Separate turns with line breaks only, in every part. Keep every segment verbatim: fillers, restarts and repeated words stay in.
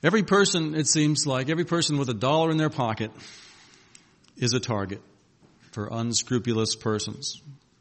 Every person, it seems like, every person with a dollar in their pocket is a target for unscrupulous persons.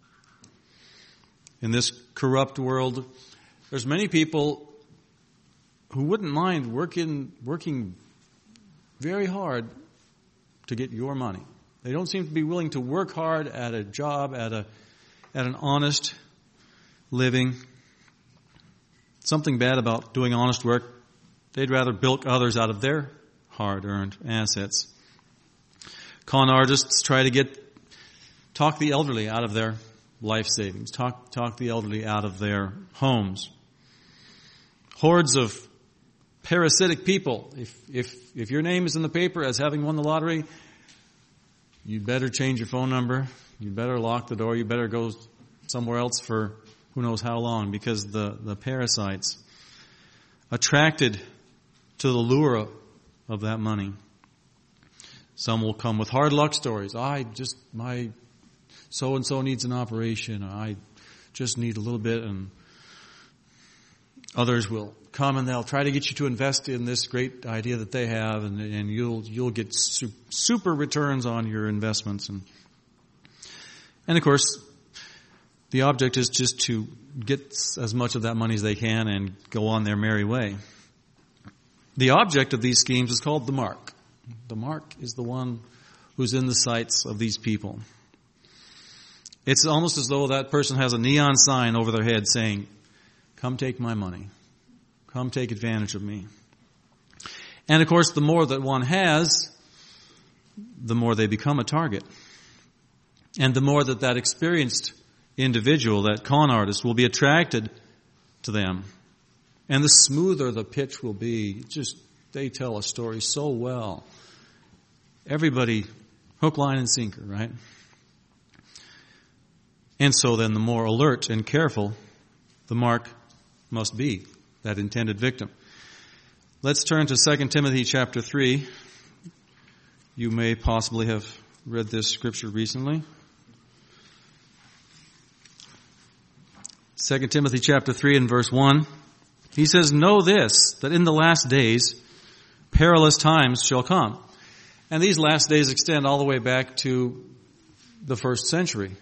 In this corrupt world, there's many people who wouldn't mind working working very hard to get your money. They don't seem to be willing to work hard at a job, at a at an honest living. Something bad about doing honest work. They'd rather bilk others out of their hard-earned assets. Con artists try to get talk the elderly out of their life savings, talk talk the elderly out of their homes. Hordes of parasitic people. If if if your name is in the paper as having won the lottery, you better change your phone number. You better lock the door. You better go somewhere else for who knows how long, because the, the parasites attracted to the lure of that money. Some will come with hard luck stories. I just, my so-and-so needs an operation. I just need a little bit. And others will come and they'll try to get you to invest in this great idea that they have, and, and you'll you'll get su- super returns on your investments. And and of course, the object is just to get as much of that money as they can and go on their merry way. The object of these schemes is called the mark. The mark is the one who's in the sights of these people. It's almost as though that person has a neon sign over their head saying, "Come take my money. Come take advantage of me." And of course, the more that one has, the more they become a target. And the more that that experienced individual, that con artist, will be attracted to them. And the smoother the pitch will be. Just, they tell a story so well. Everybody, hook, line, and sinker, right? And so then the more alert and careful the mark must be, that intended victim. Let's turn to Second Timothy chapter three. You may possibly have read this scripture recently. Second Timothy chapter three and verse one. He says, "Know this, that in the last days perilous times shall come." And these last days extend all the way back to the first century.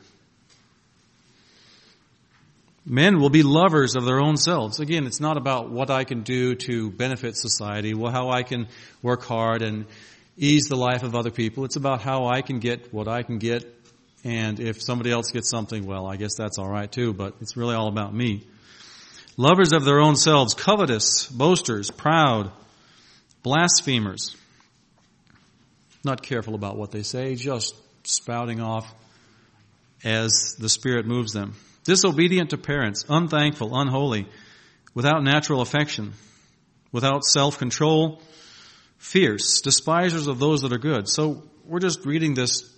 Men will be lovers of their own selves. Again, it's not about what I can do to benefit society, well, how I can work hard and ease the life of other people. It's about how I can get what I can get, and if somebody else gets something, well, I guess that's all right too, but it's really all about me. Lovers of their own selves, covetous, boasters, proud, blasphemers, not careful about what they say, just spouting off as the Spirit moves them. Disobedient to parents, unthankful, unholy, without natural affection, without self-control, fierce, despisers of those that are good. So we're just reading this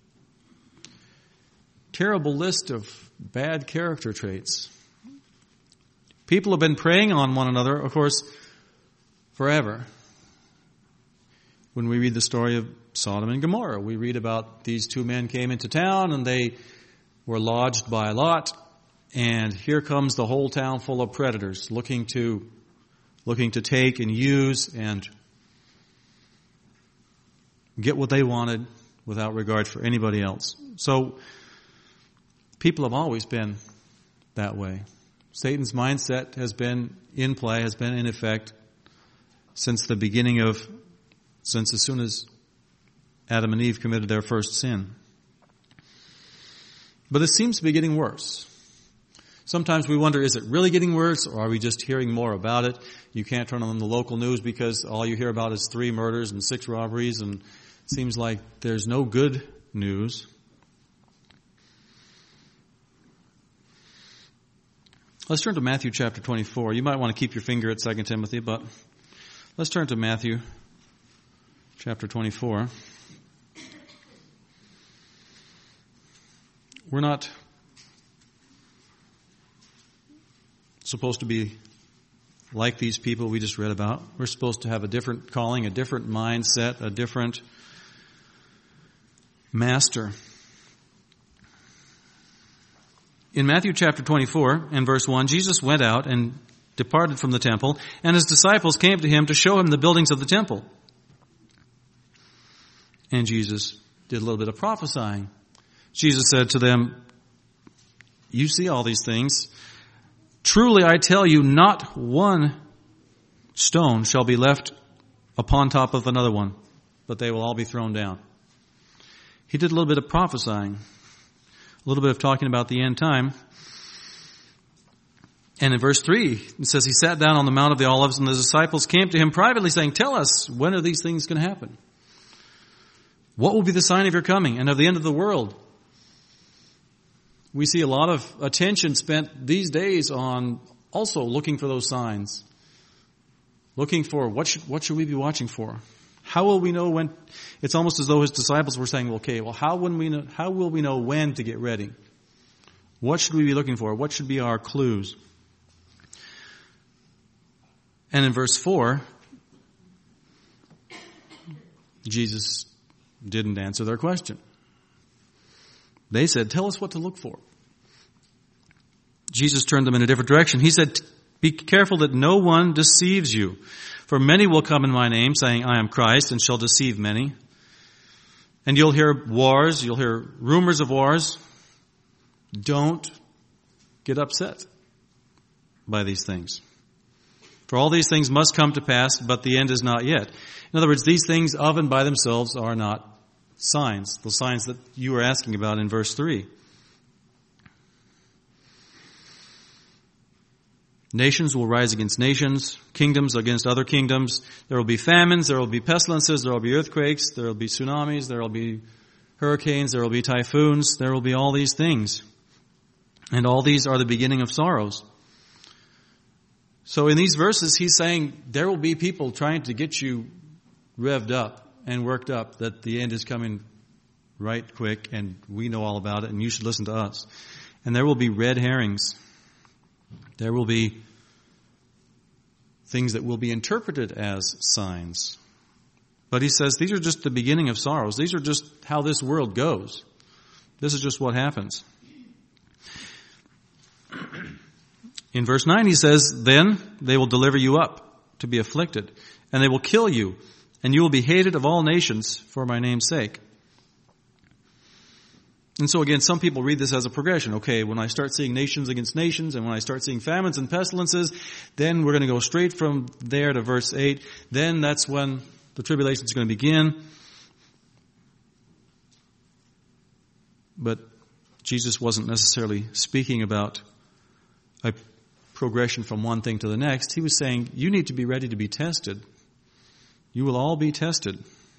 terrible list of bad character traits. People have been preying on one another, of course, forever. When we read the story of Sodom and Gomorrah, we read about these two men came into town and they were lodged by Lot, and here comes the whole town full of predators looking to looking to take and use and get what they wanted without regard for anybody else. So people have always been that way. Satan's mindset has been in play, has been in effect since the beginning of, since as soon as Adam and Eve committed their first sin. But it seems to be getting worse. Sometimes we wonder, is it really getting worse, or are we just hearing more about it? You can't turn on the local news because all you hear about is three murders and six robberies, and it seems like there's no good news. Let's turn to Matthew chapter twenty-four. You might want to keep your finger at Second Timothy, but let's turn to Matthew chapter twenty-four. We're not supposed to be like these people we just read about. We're supposed to have a different calling, a different mindset, a different master. In Matthew chapter twenty-four and verse one, Jesus went out and departed from the temple, and his disciples came to him to show him the buildings of the temple. And Jesus did a little bit of prophesying. Jesus said to them, you see all these things. Truly I tell you, not one stone shall be left upon top of another one, but they will all be thrown down. He did a little bit of prophesying, a little bit of talking about the end time. And in verse three, it says, he sat down on the Mount of the Olives, and the disciples came to him privately, saying, tell us, when are these things going to happen? What will be the sign of your coming and of the end of the world? We see a lot of attention spent these days on also looking for those signs. Looking for, what should, what should we be watching for? How will we know when? It's almost as though his disciples were saying, okay, well, how, when we know, how will we know when to get ready? What should we be looking for? What should be our clues? And in verse four, Jesus didn't answer their question. They said, tell us what to look for. Jesus turned them in a different direction. He said, be careful that no one deceives you. For many will come in my name, saying, I am Christ, and shall deceive many. And you'll hear wars, you'll hear rumors of wars. Don't get upset by these things. For all these things must come to pass, but the end is not yet. In other words, these things of and by themselves are not signs, the signs that you were asking about in verse three. Nations will rise against nations, kingdoms against other kingdoms. There will be famines, there will be pestilences, there will be earthquakes, there will be tsunamis, there will be hurricanes, there will be typhoons, there will be all these things. And all these are the beginning of sorrows. So in these verses, he's saying there will be people trying to get you revved up and worked up that the end is coming right quick and we know all about it and you should listen to us. And there will be red herrings. There will be things that will be interpreted as signs. But he says these are just the beginning of sorrows. These are just how this world goes. This is just what happens. In verse nine he says, then they will deliver you up to be afflicted, and they will kill you, and you will be hated of all nations for my name's sake. And so again, some people read this as a progression. Okay, when I start seeing nations against nations, and when I start seeing famines and pestilences, then we're going to go straight from there to verse eight. Then that's when the tribulation is going to begin. But Jesus wasn't necessarily speaking about a progression from one thing to the next. He was saying, you need to be ready to be tested. You will all be tested.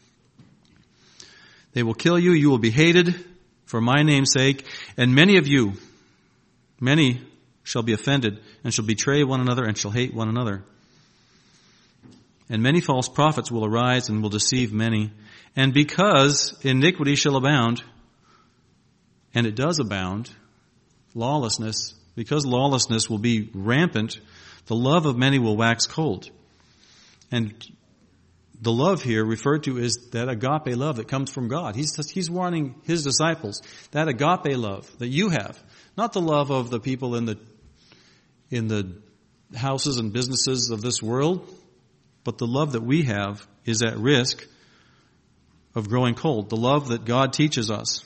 They will kill you. You will be hated for my name's sake. And many of you, many shall be offended and shall betray one another and shall hate one another. And many false prophets will arise and will deceive many. And because iniquity shall abound, and it does abound, lawlessness, because lawlessness will be rampant, the love of many will wax cold. And the love here referred to is that agape love that comes from God. He's, he's warning his disciples, that agape love that you have, not the love of the people in the, in the houses and businesses of this world, but the love that we have is at risk of growing cold. The love that God teaches us.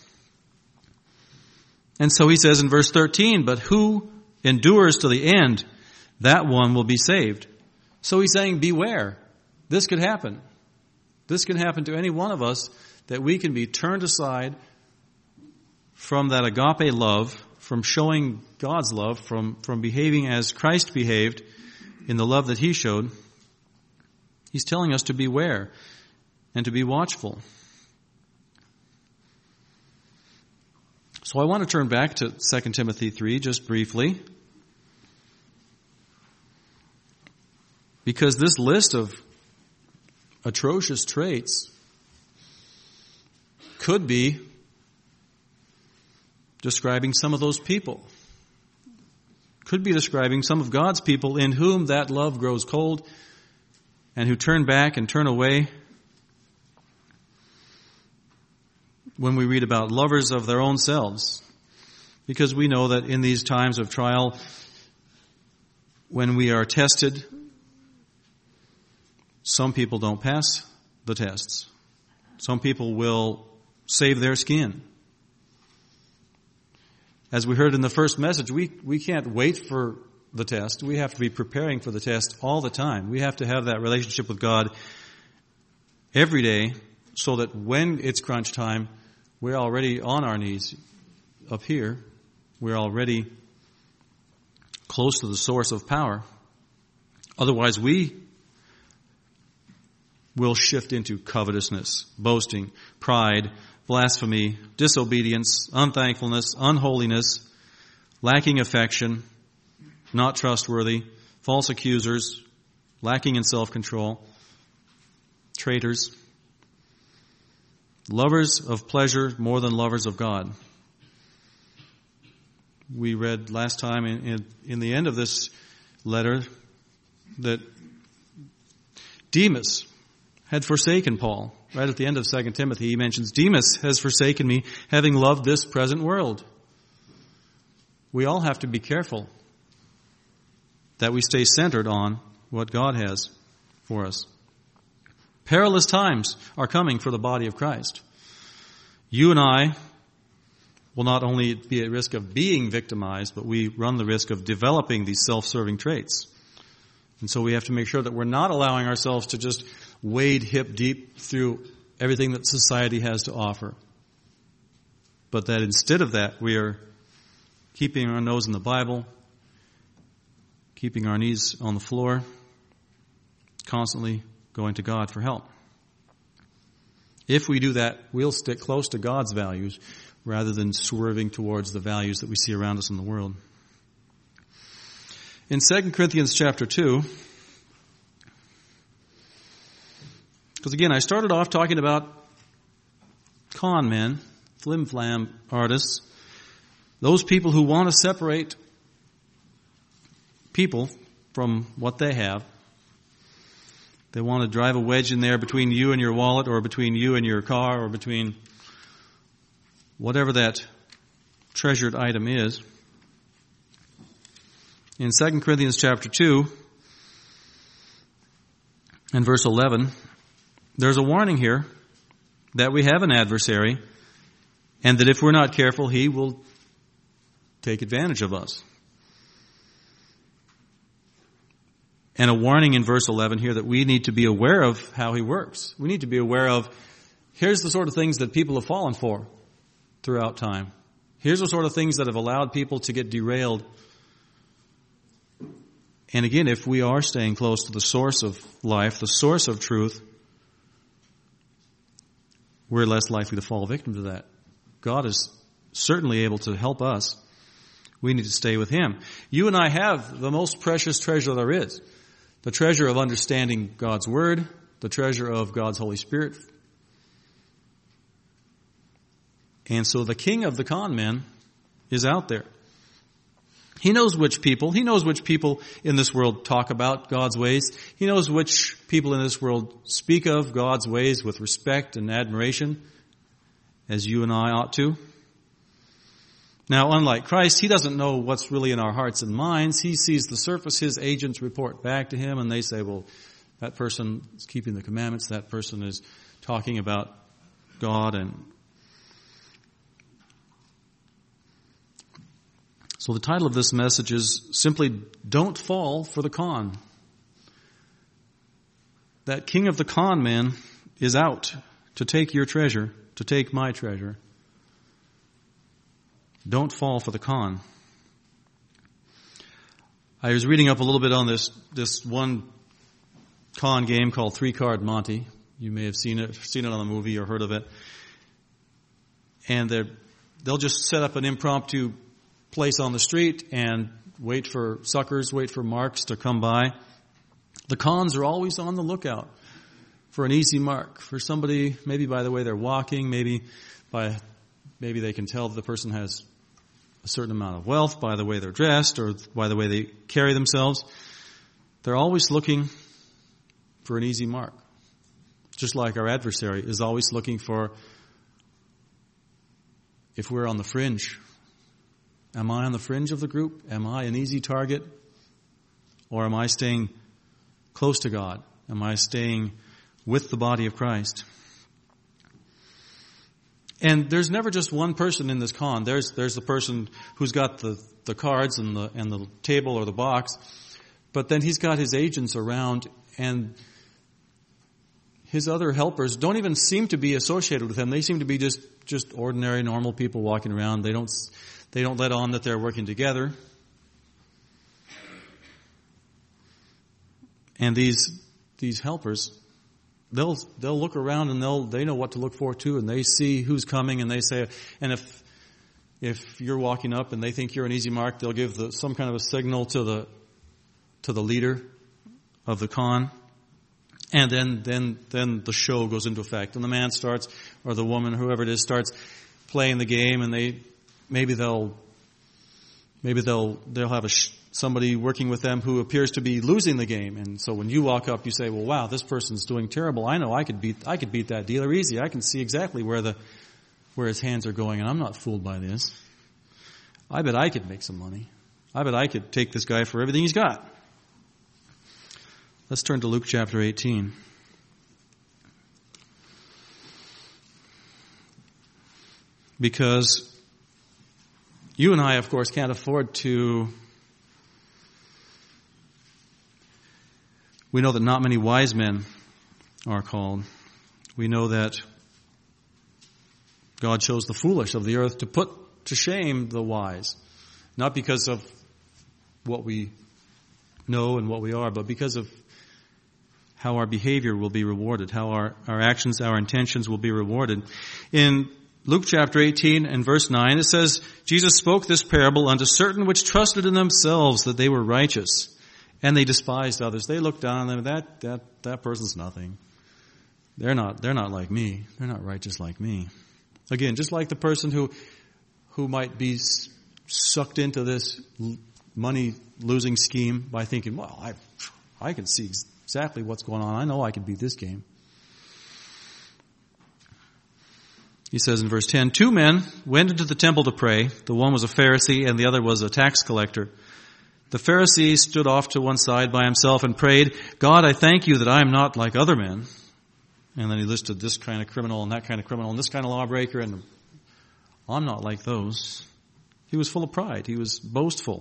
And so he says in verse thirteen, but who endures to the end, that one will be saved. So he's saying, beware. This could happen. This can happen to any one of us, that we can be turned aside from that agape love, from showing God's love, from, from behaving as Christ behaved in the love that he showed. He's telling us to beware and to be watchful. So I want to turn back to Second Timothy three just briefly, because this list of atrocious traits could be describing some of those people. Could be describing some of God's people in whom that love grows cold and who turn back and turn away. When we read about lovers of their own selves, because we know that in these times of trial, when we are tested, some people don't pass the tests. Some people will save their skin. As we heard in the first message, we, we can't wait for the test. We have to be preparing for the test all the time. We have to have that relationship with God every day so that when it's crunch time, we're already on our knees up here. We're already close to the source of power. Otherwise, we will shift into covetousness, boasting, pride, blasphemy, disobedience, unthankfulness, unholiness, lacking affection, not trustworthy, false accusers, lacking in self-control, traitors, lovers of pleasure more than lovers of God. We read last time in, in, in the end of this letter that Demas had forsaken Paul. Right at the end of Second Timothy, he mentions, Demas has forsaken me, having loved this present world. We all have to be careful that we stay centered on what God has for us. Perilous times are coming for the body of Christ. You and I will not only be at risk of being victimized, but we run the risk of developing these self-serving traits. And so we have to make sure that we're not allowing ourselves to just wade hip deep through everything that society has to offer. But that instead of that, we are keeping our nose in the Bible, keeping our knees on the floor, constantly going to God for help. If we do that, we'll stick close to God's values rather than swerving towards the values that we see around us in the world. In Second Corinthians chapter two, because again, I started off talking about con men, flim-flam artists, those people who want to separate people from what they have. They want to drive a wedge in there between you and your wallet, or between you and your car, or between whatever that treasured item is. In Second Corinthians chapter two and verse eleven, there's a warning here that we have an adversary, and that if we're not careful, he will take advantage of us. And a warning in verse eleven here that we need to be aware of how he works. We need to be aware of, here's the sort of things that people have fallen for throughout time. Here's the sort of things that have allowed people to get derailed. And again, if we are staying close to the source of life, the source of truth, we're less likely to fall victim to that. God is certainly able to help us. We need to stay with him. You and I have the most precious treasure there is. The treasure of understanding God's Word, the treasure of God's Holy Spirit. And so the king of the con men is out there. He knows which people, he knows which people in this world talk about God's ways. He knows which people in this world speak of God's ways with respect and admiration, as you and I ought to. Now, unlike Christ, he doesn't know what's really in our hearts and minds. He sees the surface. His agents report back to him, and they say, well, that person is keeping the commandments. That person is talking about God. And so the title of this message is simply, Don't Fall for the Con. That king of the con man is out to take your treasure, to take my treasure. Don't fall for the con. I was reading up a little bit on this this one con game called Three Card Monte. You may have seen it, seen it on the movie or heard of it. And they'll just set up an impromptu place on the street and wait for suckers, wait for marks to come by. The cons are always on the lookout for an easy mark, for somebody, maybe by the way they're walking, maybe by maybe they can tell the person has a certain amount of wealth by the way they're dressed or by the way they carry themselves. They're always looking for an easy mark. Just like our adversary is always looking for, if we're on the fringe, am I on the fringe of the group? Am I an easy target? Or am I staying close to God? Am I staying with the body of Christ? And there's never just one person in this con. There's there's the person who's got the, the cards and the and the table or the box, but then he's got his agents around, and his other helpers don't even seem to be associated with him. They seem to be just, just ordinary, normal people walking around. They don't they don't let on that they're working together. And these these helpers, they'll they'll look around and they'll they know what to look for too, and they see who's coming, and they say, and if if you're walking up and they think you're an easy mark, they'll give the, some kind of a signal to the to the leader of the con, and then then then the show goes into effect, and the man starts, or the woman, whoever it is, starts playing the game, and they maybe they'll maybe they'll they'll have a sh- somebody working with them who appears to be losing the game, and so when you walk up, you say, "Well, wow, this person's doing terrible. I know I could beat I could beat that dealer easy. I can see exactly where the where his hands are going, and I'm not fooled by this. I bet I could make some money. I bet I could take this guy for everything he's got." Let's turn to Luke chapter eighteen. Because you and I, of course, can't afford to... We know that not many wise men are called. We know that God chose the foolish of the earth to put to shame the wise. Not because of what we know and what we are, but because of how our behavior will be rewarded, how our, our actions, our intentions will be rewarded. In Luke chapter eighteen and verse nine, it says, Jesus spoke this parable unto certain which trusted in themselves that they were righteous, and they despised others. They looked down on them. That that that person's nothing. They're not they're not like me. They're not righteous like me. Again, just like the person who who might be sucked into this money losing scheme by thinking, well, I I can see exactly what's going on. I know I can beat this game. He says in verse ten, two men went into the temple to pray. The one was a Pharisee and the other was a tax collector. The Pharisee stood off to one side by himself and prayed, God, I thank you that I am not like other men. And then he listed this kind of criminal and that kind of criminal and this kind of lawbreaker, and I'm not like those. He was full of pride. He was boastful.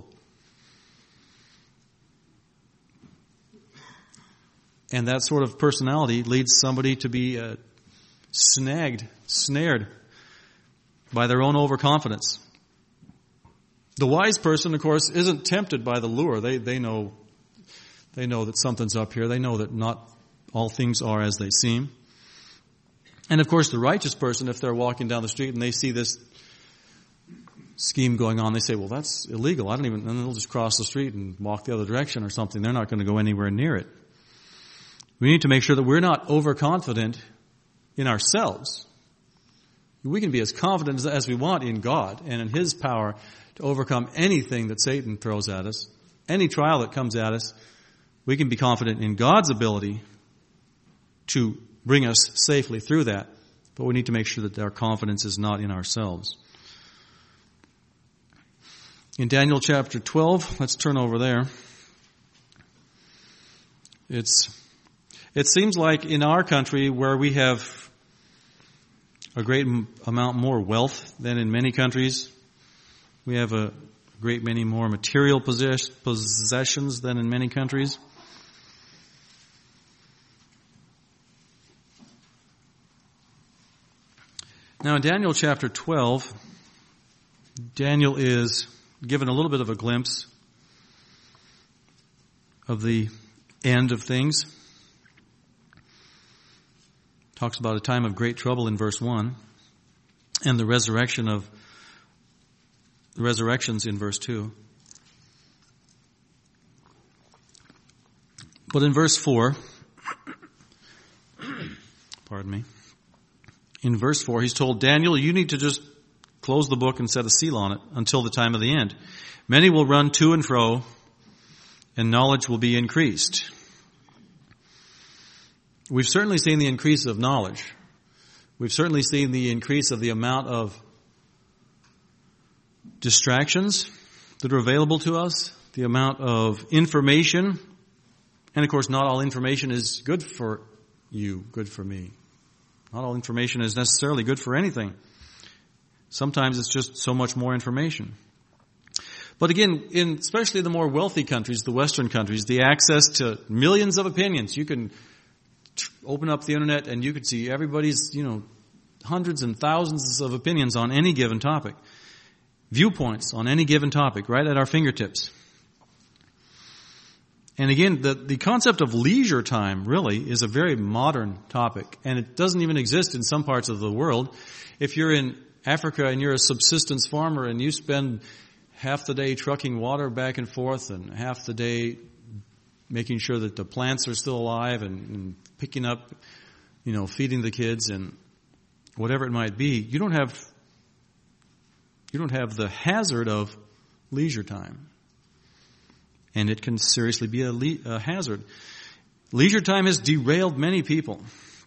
And that sort of personality leads somebody to be uh, snagged, snared by their own overconfidence. The wise person, of course, isn't tempted by the lure. They they know they know that something's up here. They know that not all things are as they seem. And of course, the righteous person, if they're walking down the street and they see this scheme going on, they say, well, that's illegal. I don't even, and they'll just cross the street and walk the other direction or something. They're not going to go anywhere near it. We need to make sure that we're not overconfident in ourselves. We can be as confident as we want in God and in His power to overcome anything that Satan throws at us, any trial that comes at us. We can be confident in God's ability to bring us safely through that, but we need to make sure that our confidence is not in ourselves. In Daniel chapter twelve, let's turn over there. It's It seems like in our country, where we have a great amount more wealth than in many countries, we have a great many more material possessions than in many countries. Now in Daniel chapter twelve, Daniel is given a little bit of a glimpse of the end of things. Talks about a time of great trouble in verse one, and the resurrection of the resurrections in verse two. But in verse four, pardon me, in verse four, he's told, Daniel, you need to just close the book and set a seal on it until the time of the end. Many will run to and fro, and knowledge will be increased. We've certainly seen the increase of knowledge. We've certainly seen the increase of the amount of distractions that are available to us, the amount of information. And of course, not all information is good for you, good for me. Not all information is necessarily good for anything. Sometimes it's just so much more information. But again, in especially the more wealthy countries, the Western countries, the access to millions of opinions. You can tr- open up the internet and you could see everybody's, you know, hundreds and thousands of opinions on any given topic. Viewpoints on any given topic, right at our fingertips. And again, the, the concept of leisure time really is a very modern topic. And it doesn't even exist in some parts of the world. If you're in Africa and you're a subsistence farmer and you spend half the day trucking water back and forth and half the day making sure that the plants are still alive and, and picking up, you know, feeding the kids and whatever it might be, you don't have, you don't have the hazard of leisure time. And it can seriously be a, le- a hazard. Leisure time has derailed many people.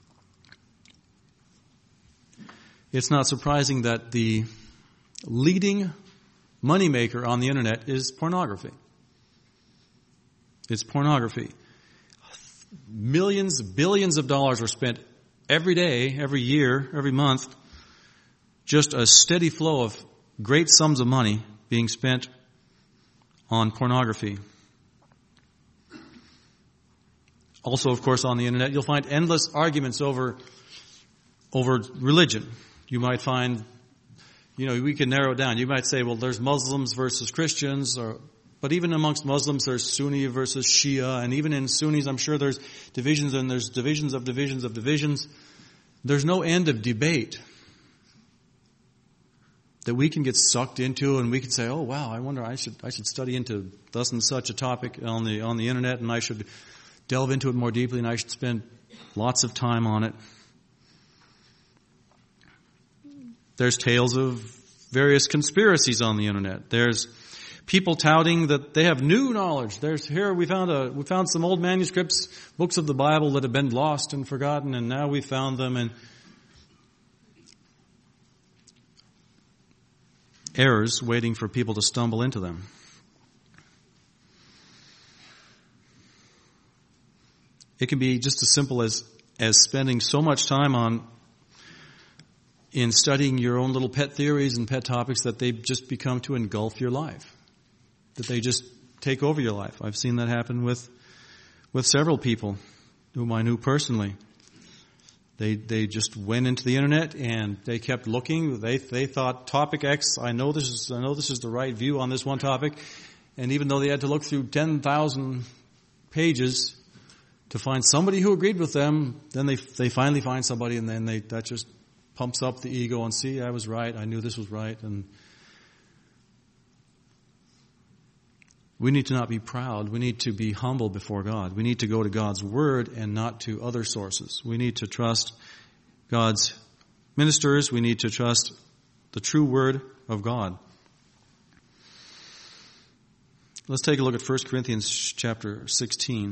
It's not surprising that the leading moneymaker on the internet is pornography. It's pornography. Millions, billions of dollars are spent every day, every year, every month. Just a steady flow of great sums of money being spent on pornography. Also, of course, on the internet, you'll find endless arguments over, over religion. You might find, you know, we can narrow it down. You might say, well, there's Muslims versus Christians, or, but even amongst Muslims, there's Sunni versus Shia, and even in Sunnis, I'm sure there's divisions, and there's divisions of divisions of divisions. There's no end of debate that we can get sucked into, and we can say, oh, wow, I wonder, I should, I should study into thus and such a topic on the, on the internet, and I should delve into it more deeply, and I should spend lots of time on it. There's tales of various conspiracies on the internet. There's people touting that they have new knowledge. There's here we found a we found some old manuscripts, books of the Bible that have been lost and forgotten, and now we found them, and errors waiting for people to stumble into them. It can be just as simple as, as spending so much time on in studying your own little pet theories and pet topics that they just become to engulf your life. That they just take over your life. I've seen that happen with with several people whom I knew personally. They they just went into the internet and they kept looking. They they thought topic X, I know this is I know this is the right view on this one topic. And even though they had to look through ten thousand pages to find somebody who agreed with them, then they they finally find somebody, and then they that just pumps up the ego and see, I was right, I knew this was right. And we need to not be proud. We need to be humble before God. We need to go to God's Word and not to other sources. We need to trust God's ministers. We need to trust the true Word of God. Let's take a look at First Corinthians chapter sixteen.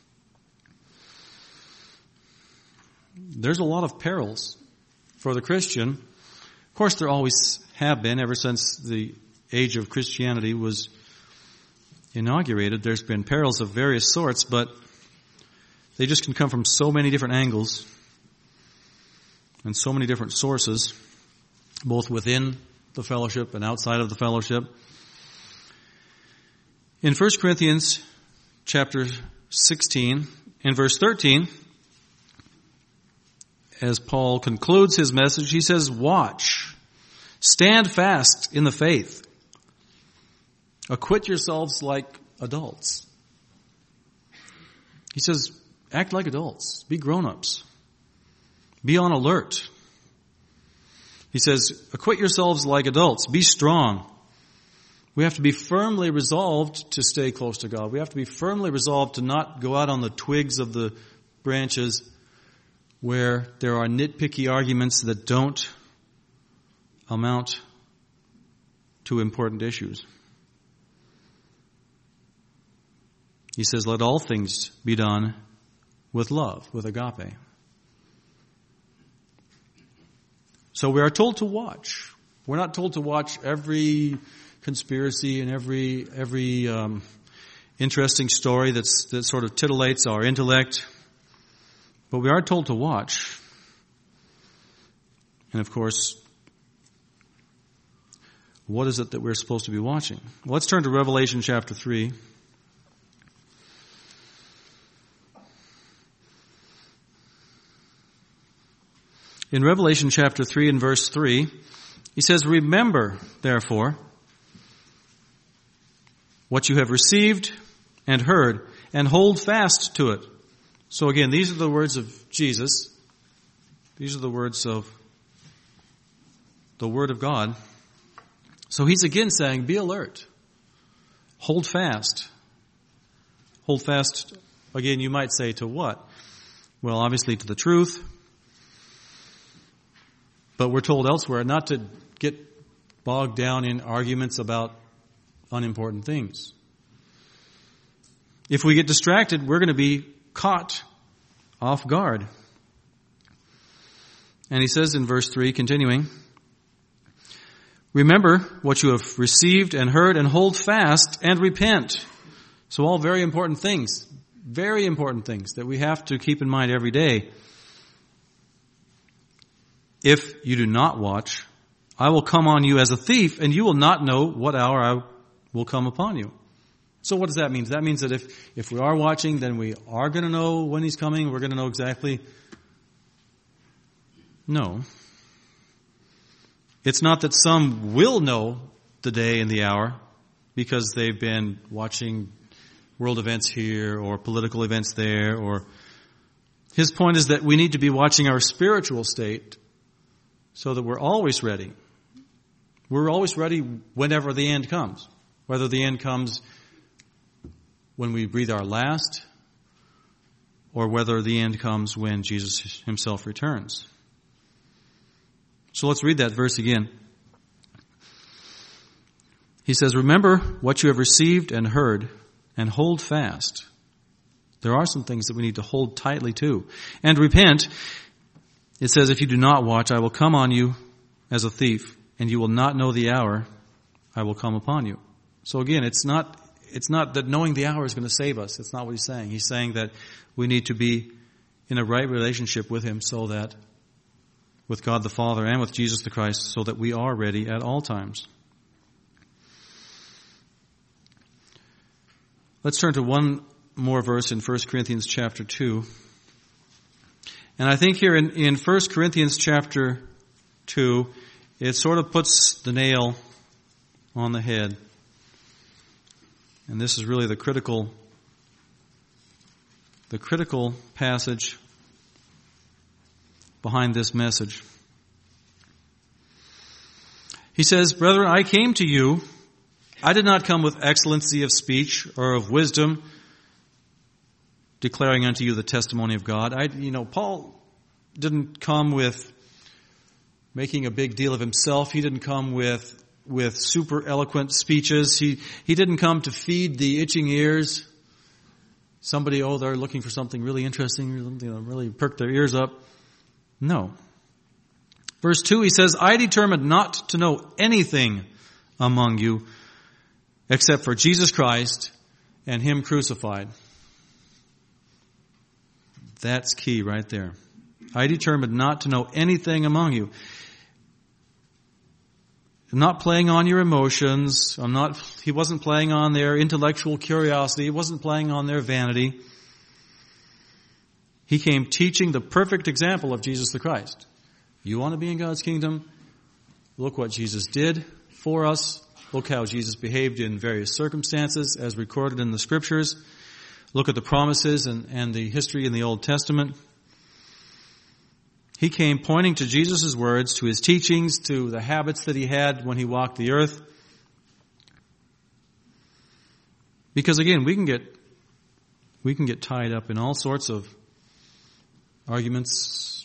There's a lot of perils for the Christian. Of course, there always have been ever since the age of Christianity was inaugurated. There's been perils of various sorts, but they just can come from so many different angles and so many different sources, both within the fellowship and outside of the fellowship. In First Corinthians chapter sixteen and verse thirteen, as Paul concludes his message, he says, watch, stand fast in the faith, acquit yourselves like adults. He says, act like adults, be grown-ups, be on alert. He says, acquit yourselves like adults, be strong. We have to be firmly resolved to stay close to God. We have to be firmly resolved to not go out on the twigs of the branches where there are nitpicky arguments that don't amount to important issues. He says, let all things be done with love, with agape. So we are told to watch. We're not told to watch every conspiracy and every every um, interesting story that's, that sort of titillates our intellect. But we are told to watch. And of course, what is it that we're supposed to be watching? Well, let's turn to Revelation chapter three. In Revelation chapter three and verse three, he says, "Remember, therefore, what you have received and heard, and hold fast to it." So again, these are the words of Jesus. These are the words of the Word of God. So he's again saying, be alert. Hold fast. Hold fast, again, you might say, to what? Well, obviously to the truth. But we're told elsewhere not to get bogged down in arguments about unimportant things. If we get distracted, we're going to be caught off guard. And he says in verse three, continuing, "Remember what you have received and heard, and hold fast and repent." So all very important things, very important things that we have to keep in mind every day. "If you do not watch, I will come on you as a thief, and you will not know what hour I will come upon you." So what does that mean? That means that if, if we are watching, then we are going to know when he's coming. We're going to know exactly. No. It's not that some will know the day and the hour because they've been watching world events here or political events there. Or his point is that we need to be watching our spiritual state so that we're always ready. We're always ready whenever the end comes. Whether the end comes when we breathe our last, or whether the end comes when Jesus himself returns. So let's read that verse again. He says, "Remember what you have received and heard, and hold fast." There are some things that we need to hold tightly to. "And repent." It says, "If you do not watch, I will come on you as a thief, and you will not know the hour I will come upon you." So again, it's not It's not that knowing the hour is going to save us. It's not what he's saying. He's saying that we need to be in a right relationship with him so that, with God the Father and with Jesus the Christ, so that we are ready at all times. Let's turn to one more verse in First Corinthians chapter two. And I think here in, in First Corinthians chapter two, it sort of puts the nail on the head. And this is really the critical, the critical passage behind this message. He says, "Brethren, I came to you. I did not come with excellency of speech or of wisdom, declaring unto you the testimony of God." I, you know, Paul didn't come with making a big deal of himself. He didn't come with with super eloquent speeches. He, he didn't come to feed the itching ears. Somebody, oh, they're looking for something really interesting, you know, really perk their ears up. No. Verse two, he says, "I determined not to know anything among you except for Jesus Christ and him crucified." That's key right there. I determined not to know anything among you. I'm not playing on your emotions. I'm not, he wasn't playing on their intellectual curiosity. He wasn't playing on their vanity. He came teaching the perfect example of Jesus the Christ. You want to be in God's kingdom? Look what Jesus did for us. Look how Jesus behaved in various circumstances as recorded in the scriptures. Look at the promises and, and the history in the Old Testament. He came pointing to Jesus' words, to his teachings, to the habits that he had when he walked the earth. Because again, we can get we can get tied up in all sorts of arguments.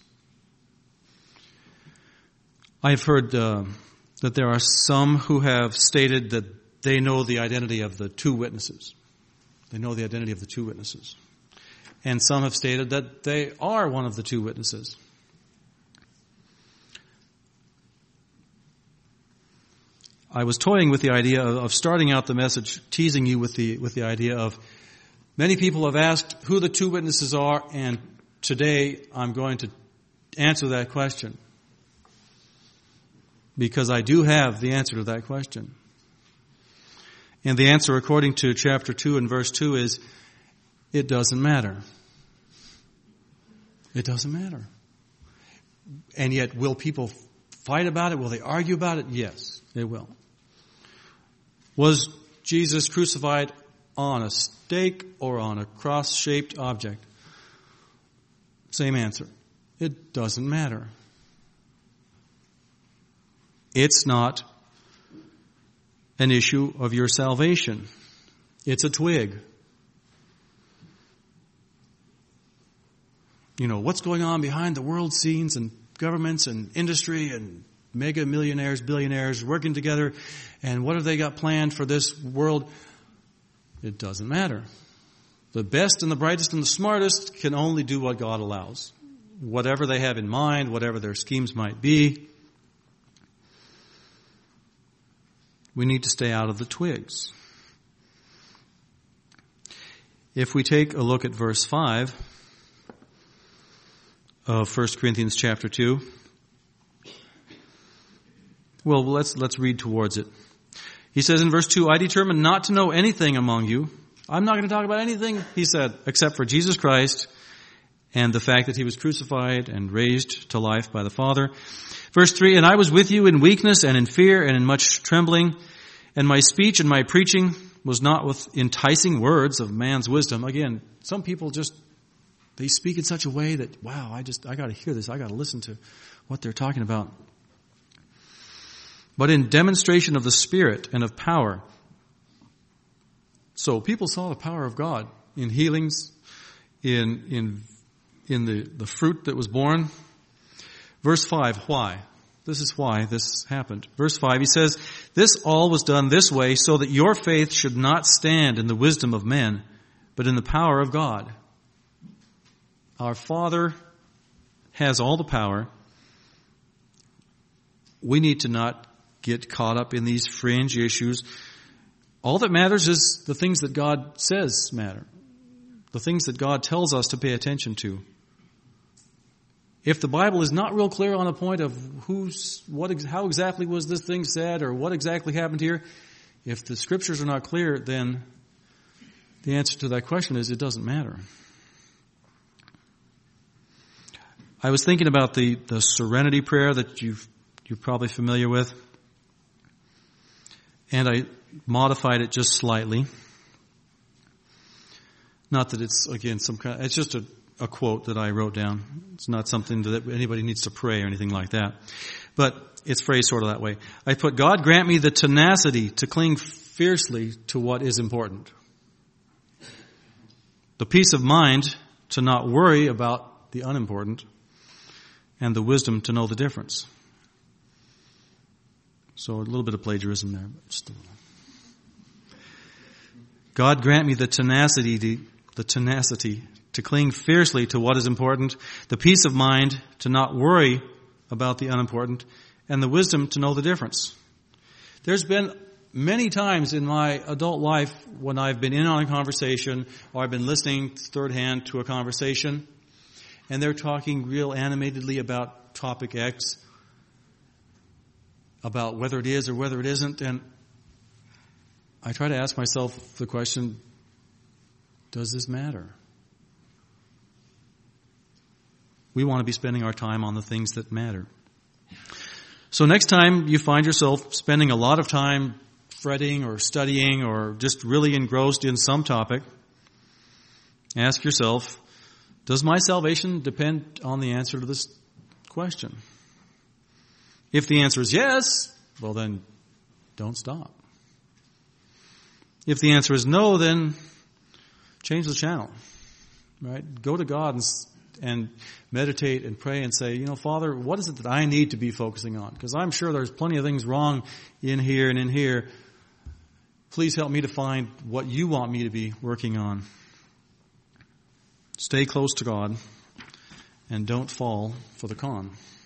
I have heard uh, that there are some who have stated that they know the identity of the two witnesses. They know the identity of the two witnesses. And some have stated that they are one of the two witnesses. I was toying with the idea of, of starting out the message, teasing you with the with the idea of many people have asked who the two witnesses are, and today I'm going to answer that question. Because I do have the answer to that question. And the answer, according to chapter two and verse two, is it doesn't matter. It doesn't matter. And yet, will people fight about it? Will they argue about it? Yes, they will. Was Jesus crucified on a stake or on a cross-shaped object? Same answer. It doesn't matter. It's not an issue of your salvation. It's a twig. You know, what's going on behind the world scenes and governments and industry and mega millionaires, billionaires working together, and what have they got planned for this world? It doesn't matter. The best and the brightest and the smartest can only do what God allows. Whatever they have in mind, whatever their schemes might be, we need to stay out of the twigs. If we take a look at verse five of First Corinthians chapter two, well, let's let's read towards it. He says in verse two, I determined not to know anything among you. I'm not going to talk about anything, he said, except for Jesus Christ and the fact that he was crucified and raised to life by the Father. Verse three, and I was with you in weakness and in fear and in much trembling, and my speech and my preaching was not with enticing words of man's wisdom. Again, some people just, they speak in such a way that, wow, I just, I got to hear this. I got to listen to what they're talking about. But in demonstration of the Spirit and of power. So people saw the power of God in healings, in, in, in the, the fruit that was born. Verse five, why? This is why this happened. Verse five, he says, this all was done this way so that your faith should not stand in the wisdom of men, but in the power of God. Our Father has all the power. We need to not get caught up in these fringe issues. All that matters is the things that God says matter. The things that God tells us to pay attention to. If the Bible is not real clear on a point of who's, what, how exactly was this thing said or what exactly happened here, if the scriptures are not clear, then the answer to that question is it doesn't matter. I was thinking about the, the serenity prayer that you've, you're probably familiar with. And I modified it just slightly. Not that it's, again, some kind, it's just a, a quote that I wrote down. It's not something that anybody needs to pray or anything like that. But it's phrased sort of that way. I put, God grant me the tenacity to cling fiercely to what is important. The peace of mind to not worry about the unimportant. And the wisdom to know the difference. So a little bit of plagiarism there, but just a little. God grant me the tenacity, to, the tenacity to cling fiercely to what is important, the peace of mind to not worry about the unimportant, and the wisdom to know the difference. There's been many times in my adult life when I've been in on a conversation or I've been listening third hand to a conversation, and they're talking real animatedly about topic X, about whether it is or whether it isn't, and I try to ask myself the question, does this matter? We want to be spending our time on the things that matter. So next time you find yourself spending a lot of time fretting or studying or just really engrossed in some topic, ask yourself, does my salvation depend on the answer to this question? If the answer is yes, well then, don't stop. If the answer is no, then change the channel, right? Go to God and, and meditate and pray and say, you know, Father, what is it that I need to be focusing on? Because I'm sure there's plenty of things wrong in here and in here. Please help me to find what you want me to be working on. Stay close to God and don't fall for the con.